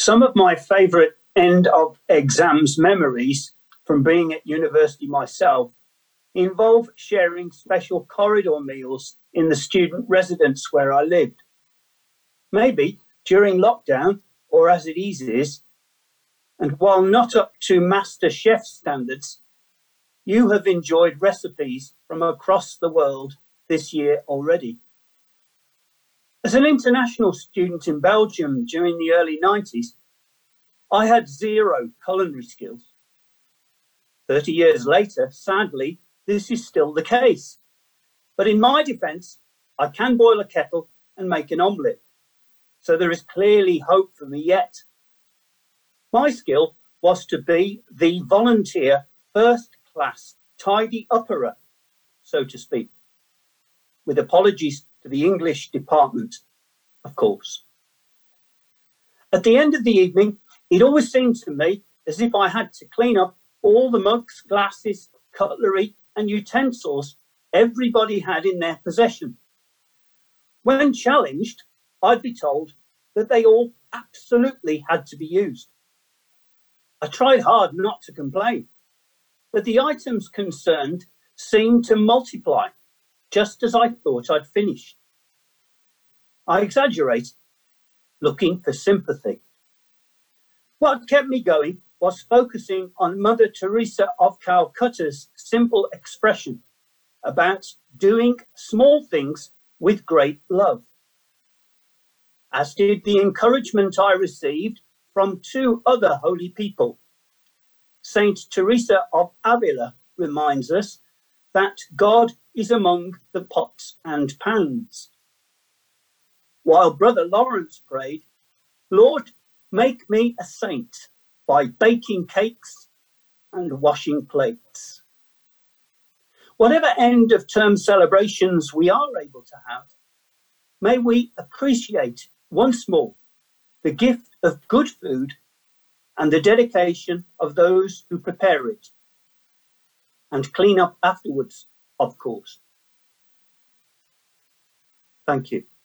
Some of my favourite end of exams memories from being at university myself involve sharing special corridor meals in the student residence where I lived. Maybe during lockdown or as it eases, and while not up to master chef standards, you have enjoyed recipes from across the world this year already. As an international student in Belgium during the early 90s, I had zero culinary skills. 30 years later, sadly, this is still the case. But in my defence, I can boil a kettle and make an omelette. So there is clearly hope for me yet. My skill was to be the volunteer first-class tidy-upperer, so to speak, with apologies to the English department, of course. At the end of the evening, it always seemed to me as if I had to clean up all the mugs, glasses, cutlery, and utensils everybody had in their possession. When challenged, I'd be told that they all absolutely had to be used. I tried hard not to complain, but the items concerned seemed to multiply just as I thought I'd finished. I exaggerate, looking for sympathy. What kept me going was focusing on Mother Teresa of Calcutta's simple expression about doing small things with great love, as did the encouragement I received from two other holy people. Saint Teresa of Avila reminds us that God is among the pots and pans, while Brother Lawrence prayed, Lord, make me a saint by baking cakes and washing plates. Whatever end of term celebrations we are able to have, may we appreciate once more the gift of good food and the dedication of those who prepare it, and clean up afterwards, of course. Thank you.